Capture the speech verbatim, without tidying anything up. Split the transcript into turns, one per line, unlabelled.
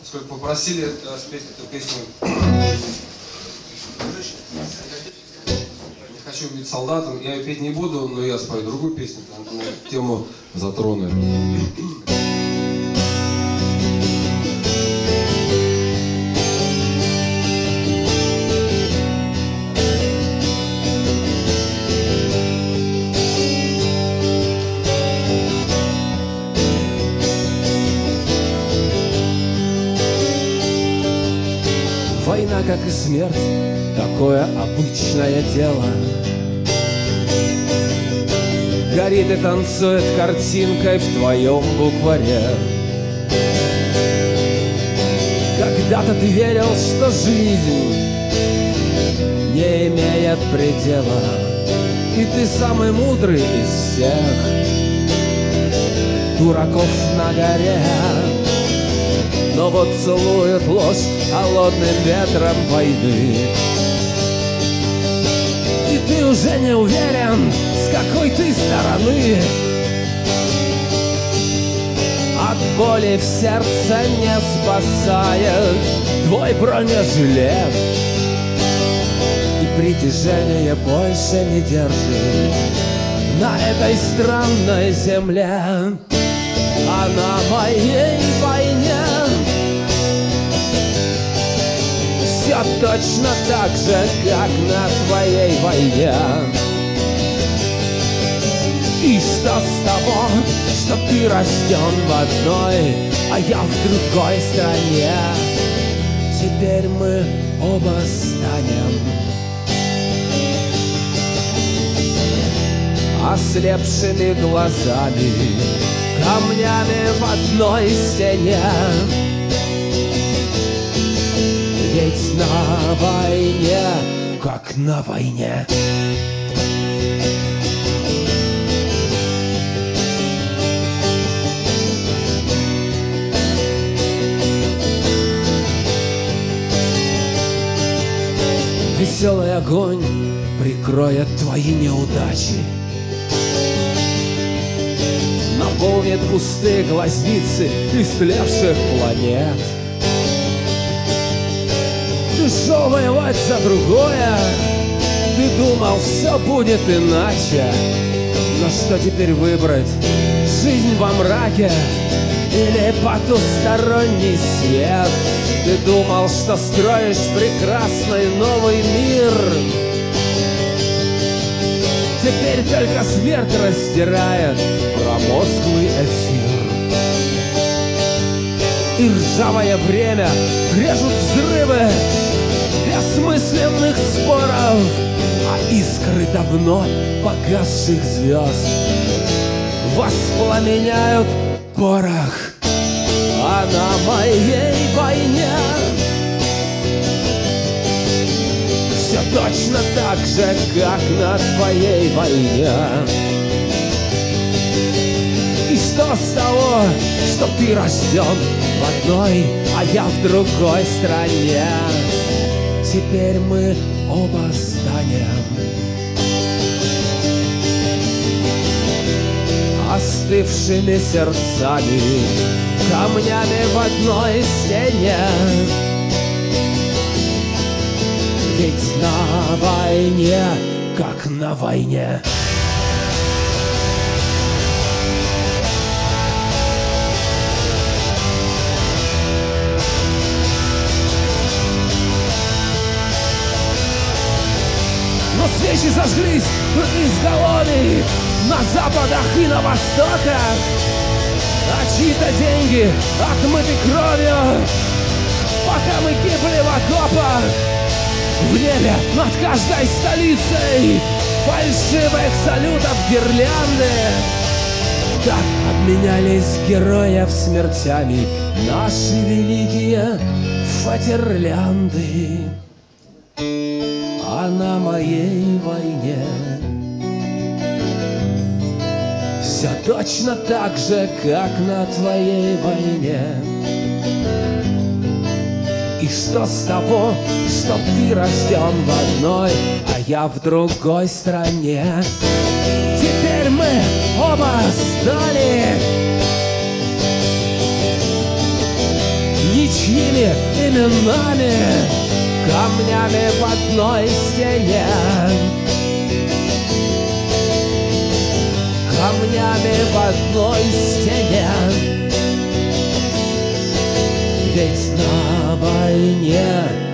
Поскольку попросили э, спеть эту песню. Не хочу быть солдатом, я ее петь не буду, но я спою другую песню, она тему затронет.
Война, как и смерть, такое обычное дело. Горит и танцует картинкой в твоем букваре. Когда-то ты верил, что жизнь не имеет предела, и ты самый мудрый из всех дураков на горе. Но вот целует ложь холодным ветром войны, и ты уже не уверен, с какой ты стороны. От боли в сердце не спасает твой бронежилет, и притяжение больше не держит на этой странной земле. А на моей войне все точно так же, как на твоей войне. И что с того, что ты рожден в одной, а я в другой стране? Теперь мы оба станем ослепшими глазами, камнями в одной стене. Ведь на войне, как на войне. Веселый огонь прикроет твои неудачи, наполнит пустые глазницы истлевших планет. Ты шел воевать за другое, ты думал, все будет иначе. Но что теперь выбрать? Жизнь во мраке или потусторонний свет? Ты думал, что строишь прекрасный новый мир. Теперь только смерть растирает промозглый эфир. И ржавое время режут взрывы бессмысленных споров, а искры давно погасших звезд воспламеняют порох. А на моей войне все точно так же, как на твоей войне. И что с того, что ты рожден в одной, а я в другой стране? Теперь мы оба станем остывшими сердцами, камнями в одной стене. Ведь на войне, как на войне. Но свечи зажглись из колоний на западах и на востоках, а чьи-то деньги отмыты кровью, пока мы гибли в окопах. В небе над каждой столицей фальшивых салютов гирлянды. Так обменялись героев смертями наши великие фатерлянды. А на моей войне все точно так же, как на твоей войне. И что с того, что ты рожден в одной, а я в другой стране? Теперь мы оба стали ничьими именами, камнями в одной стене, камнями в одной стене. Ведь на войне